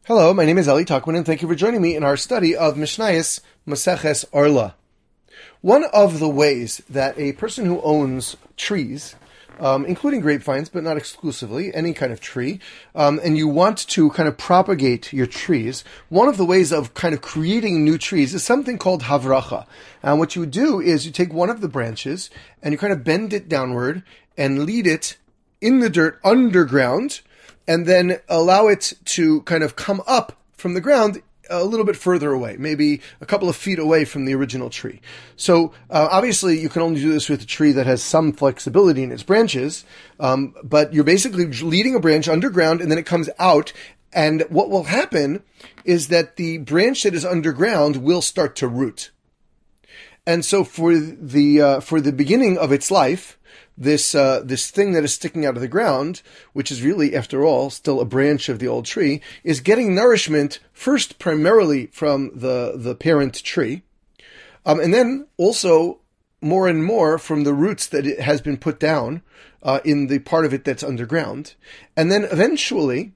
Hello, my name is Eli Tuckman, and thank you for joining me in our study of Mishnayos Maseches Orla. One of the ways that a person who owns trees, including grapevines, but not exclusively, any kind of tree, and you want to kind of propagate your trees, one of the ways of kind of creating new trees is something called havracha. And what you do is you take one of the branches and you kind of bend it downward and lead it in the dirt underground, and then allow it to kind of come up from the ground a little bit further away, maybe a couple of feet away from the original tree. So obviously you can only do this with a tree that has some flexibility in its branches, but you're basically leading a branch underground and then it comes out, and what will happen is that the branch that is underground will start to root. And so for the beginning of its life, this thing that is sticking out of the ground, which is really, after all, still a branch of the old tree, is getting nourishment first primarily from the parent tree, and then also more and more from the roots that it has been put down in the part of it that's underground, and then eventually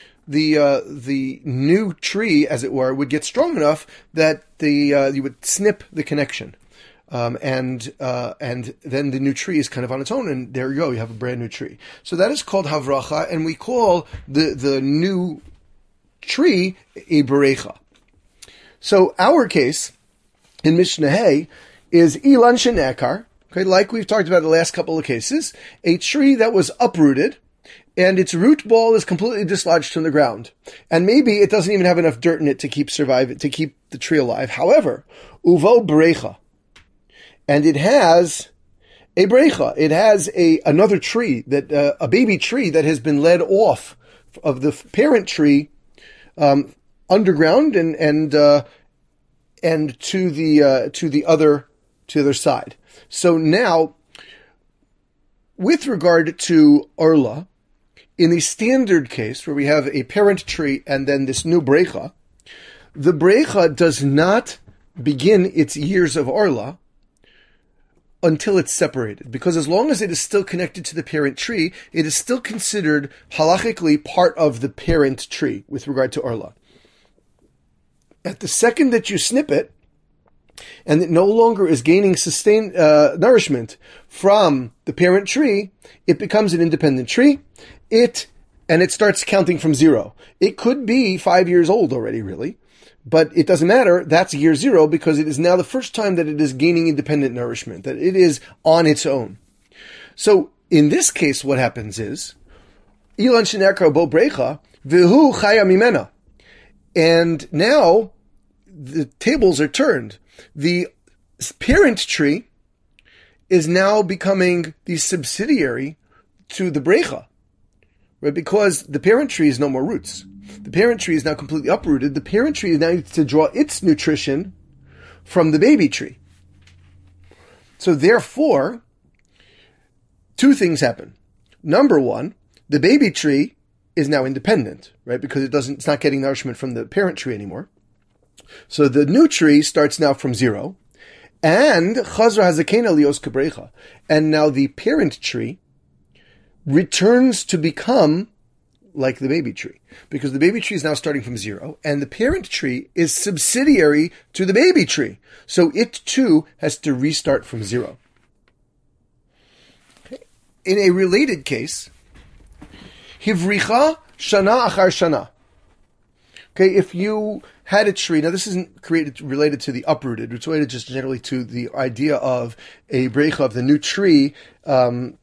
the new tree, as it were, would get strong enough that you would snip the connection. And then the new tree is kind of on its own, and there you go, you have a brand new tree. So that is called havracha, and we call the new tree a berecha. So our case in Mishnah Hay is ilan shenekar, okay, like we've talked about the last couple of cases, a tree that was uprooted, and its root ball is completely dislodged from the ground. And maybe it doesn't even have enough dirt in it to keep the tree alive. However, uvo berecha, and it has a brecha. It has another tree, that a baby tree that has been led off of the parent tree underground and to the other side. So now, with regard to Orla, in the standard case where we have a parent tree and then this new brecha, the brecha does not begin its years of Orla until it's separated, because as long as it is still connected to the parent tree, it is still considered halachically part of the parent tree with regard to Orla. At the second that you snip it, and it no longer is gaining sustained nourishment from the parent tree, it becomes an independent tree. It starts counting from zero. It could be 5 years old already, really. But it doesn't matter, that's year zero, because it is now the first time that it is gaining independent nourishment, that it is on its own. So, in this case, what happens is, Ilan shenekar bo brecha, v'hu chaya mimena. And now, the tables are turned. The parent tree is now becoming the subsidiary to the brecha, right? Because the parent tree is no more roots. The parent tree is now completely uprooted. The parent tree now needs to draw its nutrition from the baby tree. So therefore, two things happen. Number one, the baby tree is now independent, right? Because it's not getting nourishment from the parent tree anymore. So the new tree starts now from zero. And chazra hazakena lios kabrecha. And now the parent tree returns to become like the baby tree, because the baby tree is now starting from zero, and the parent tree is subsidiary to the baby tree. So it too has to restart from zero. Okay. In a related case, hivricha shana achar shana. Okay, if you had a tree, now this isn't related to the uprooted, it's related just generally to the idea of a brecha of the new tree, and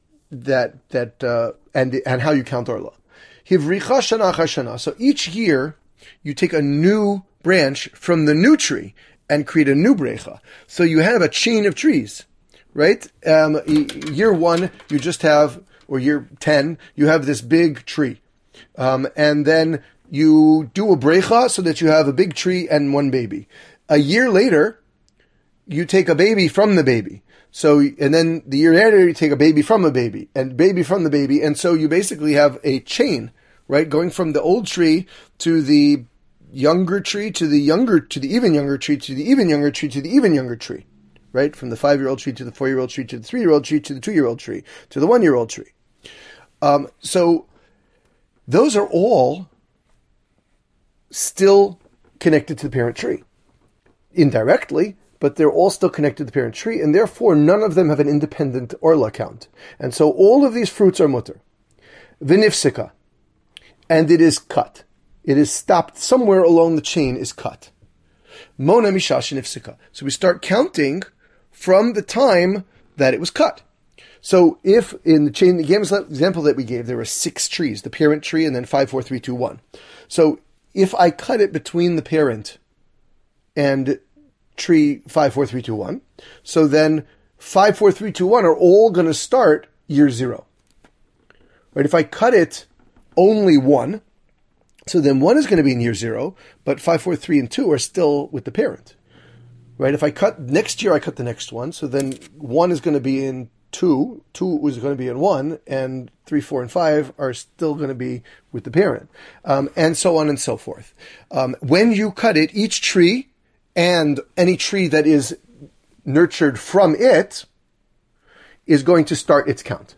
how you count Orla. Hivricha shana achar shana. So each year, you take a new branch from the new tree and create a new brecha. So you have a chain of trees, right? Year 1, you just have, or year 10, you have this big tree. And then you do a brecha so that you have a big tree and one baby. A year later, you take a baby from the baby. So, and then the year later, you take a baby from a baby, and baby from the baby, and so you basically have a chain, right, going from the old tree to the younger tree, to the even younger tree, to the even younger tree, to the even younger tree, right, from the 5-year-old tree to the 4-year-old tree, to the 3-year-old tree, to the 2-year-old tree, to the 1-year-old tree. So, those are all still connected to the parent tree. Indirectly, but they're all still connected to the parent tree, and therefore none of them have an independent orla count. And so all of these fruits are mutter. Vinifsika, and it is cut. It is stopped somewhere along the chain, is cut. Mona mishash nifsika. So we start counting from the time that it was cut. So if in the chain, the example that we gave, there were 6 trees, the parent tree and then 5, 4, 3, 2, 1. So if I cut it between the parent and tree 5, 4, 3, 2, 1, so then 5, 4, 3, 2, 1 are all going to start year 0. Right? If I cut it only 1, so then 1 is going to be in year 0, but 5, 4, 3, and 2 are still with the parent. Right? If I cut next year, I cut the next one, so then 1 is going to be in 2, 2 is going to be in 1, and 3, 4, and 5 are still going to be with the parent, and so on and so forth. When you cut it, each tree and any tree that is nurtured from it is going to start its count.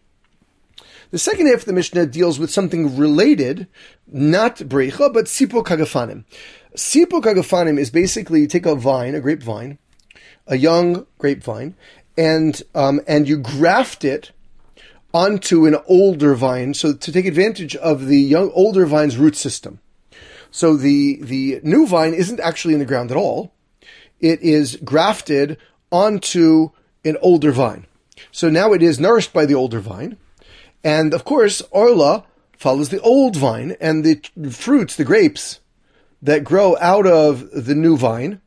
The second half of the Mishnah deals with something related, not breicha, but sipok hagafanim. Sipok hagafanim is basically you take a vine, a grapevine, a young grapevine, and you graft it onto an older vine, so to take advantage of the older vine's root system. So the new vine isn't actually in the ground at all. It is grafted onto an older vine. So now it is nourished by the older vine. And of course, Orla follows the old vine, and the fruits, the grapes that grow out of the new vine,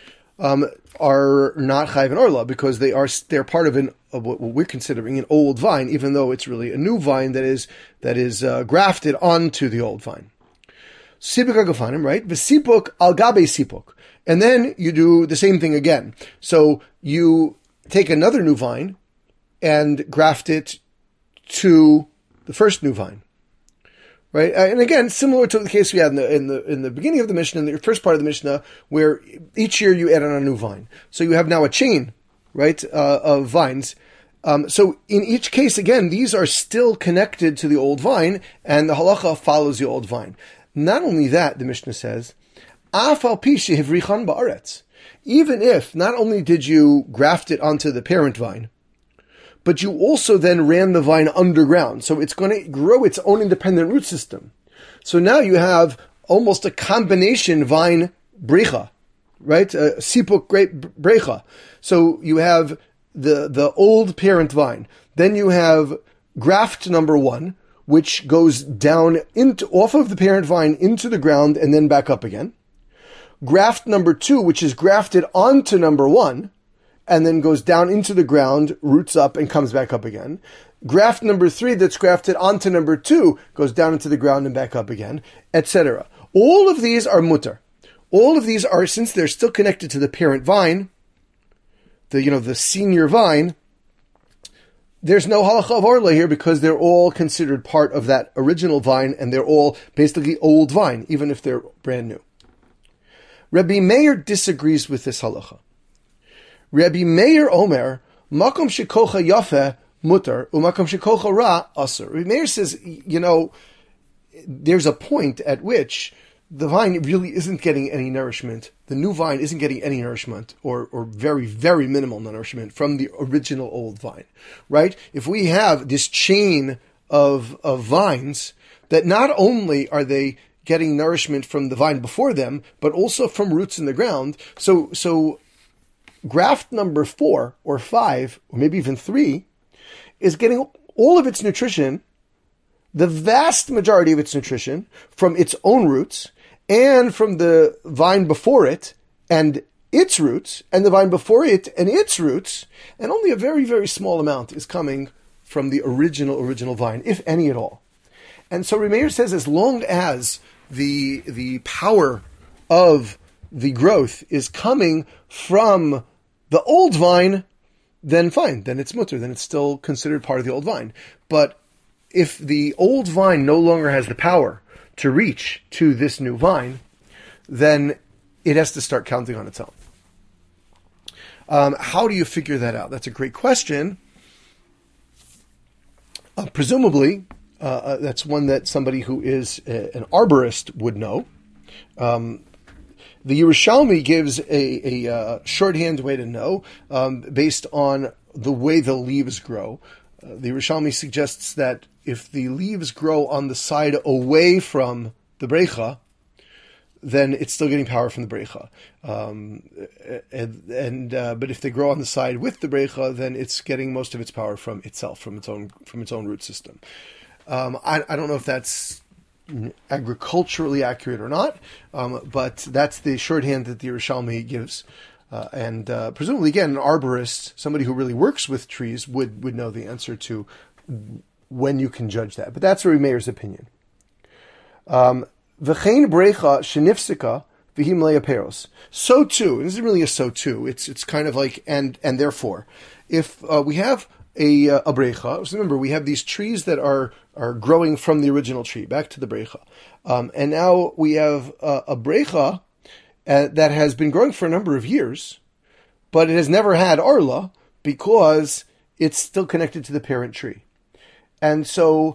are not Chayv and Orla because they're part of what we're considering an old vine, even though it's really a new vine that is grafted onto the old vine. Sipuk agafanim, right? V'sipuk al gabe sipuk, and then you do the same thing again. So you take another new vine and graft it to the first new vine, right? And again, similar to the case we had in the beginning of the Mishnah, in the first part of the Mishnah, where each year you add on a new vine. So you have now a chain, right, of vines. So in each case, again, these are still connected to the old vine, and the halacha follows the old vine. Not only that, the Mishnah says, Af al pi shehivrichan ba'aretz. Even if not only did you graft it onto the parent vine, but you also then ran the vine underground. So it's going to grow its own independent root system. So now you have almost a combination vine brecha, right? A sipuk grape brecha. So you have the old parent vine. Then you have graft number 1, which goes down off of the parent vine into the ground and then back up again. Graft number 2, which is grafted onto number 1, and then goes down into the ground, roots up, and comes back up again. Graft number 3 that's grafted onto number 2 goes down into the ground and back up again, etc. All of these are mutter. All of these are, since they're still connected to the parent vine, the senior vine, there's no halacha of orla here because they're all considered part of that original vine, and they're all basically old vine, even if they're brand new. Rabbi Meir disagrees with this halacha. Rabbi Meir Omer, makom shekocha yafe mutter, umakom shekocha ra asur. Rabbi Meir says, there's a point at which the vine really isn't getting any nourishment. The new vine isn't getting any nourishment, or very, very minimal nourishment from the original old vine, right? If we have this chain of vines that not only are they getting nourishment from the vine before them, but also from roots in the ground. So graft number 4 or 5, or maybe even 3, is getting all of its nutrition, the vast majority of its nutrition, from its own roots, and from the vine before it, and its roots, and the vine before it, and its roots, and only a very, very small amount is coming from the original vine, if any at all. And so Rabbi Meir says, as long as the power of the growth is coming from the old vine, then fine, then it's mutter, then it's still considered part of the old vine. But if the old vine no longer has the power to reach to this new vine, then it has to start counting on its own. How do you figure that out? That's a great question. Presumably, that's one that somebody who is an arborist would know. The Yerushalmi gives a shorthand way to know, based on the way the leaves grow. The Yerushalmi suggests that if the leaves grow on the side away from the Breicha, then it's still getting power from the Breicha. But if they grow on the side with the Breicha, then it's getting most of its power from itself, from its own root system. I don't know if that's agriculturally accurate or not, but that's the shorthand that the Yerushalmi gives. Presumably, again, an arborist, somebody who really works with trees, would know the answer to when you can judge that. But that's Rabbi Meir's opinion. V'chein brecha shenifsika v'hi meleya peros. So too, and this isn't really a so too. It's kind of like and therefore, if we have a brecha, so remember we have these trees that are growing from the original tree back to the brecha, and now we have a brecha that has been growing for a number of years, but it has never had arla because it's still connected to the parent tree. And so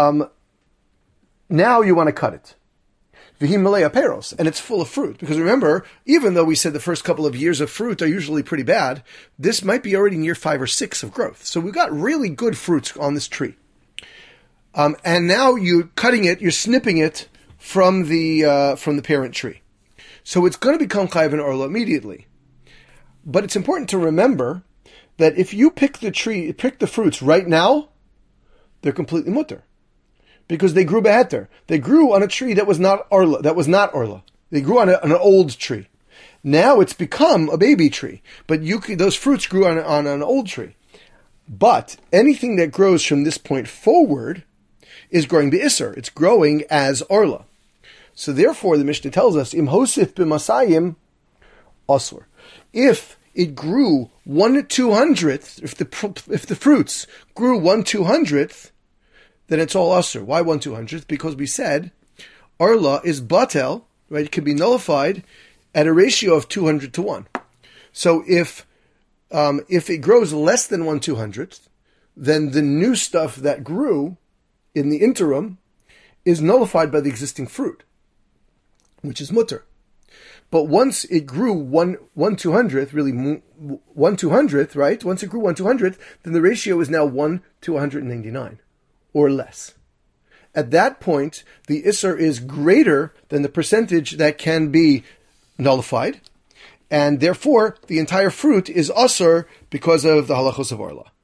now you want to cut it. V'himalaya peros, and it's full of fruit. Because remember, even though we said the first couple of years of fruit are usually pretty bad, this might be already near 5 or 6 of growth. So we've got really good fruits on this tree. And now you're cutting it, you're snipping it from the parent tree. So it's going to become chayv and orla immediately. But it's important to remember that if you pick the fruits right now, they're completely mutter. Because they grew beheter. They grew on a tree that was not orla. They grew on an old tree. Now it's become a baby tree. But those fruits grew on an old tree. But anything that grows from this point forward is growing be'isser. It's growing as orla. So therefore, the Mishnah tells us, Im hosif b'masayim asur. If it grew 1/200th, if the fruits grew 1/200th, then it's all asur. Why 1/200th? Because we said arla is batel, right? It can be nullified at a ratio of 200 to 1. So if it grows less than 1/200th, then the new stuff that grew in the interim is nullified by the existing fruit, which is mutter. But once it grew 1/200th, really 1/200th, right? Once it grew 1/200th, then the ratio is now 1 to 199 or less. At that point, the isser is greater than the percentage that can be nullified, and therefore the entire fruit is asur because of the halachos of orla.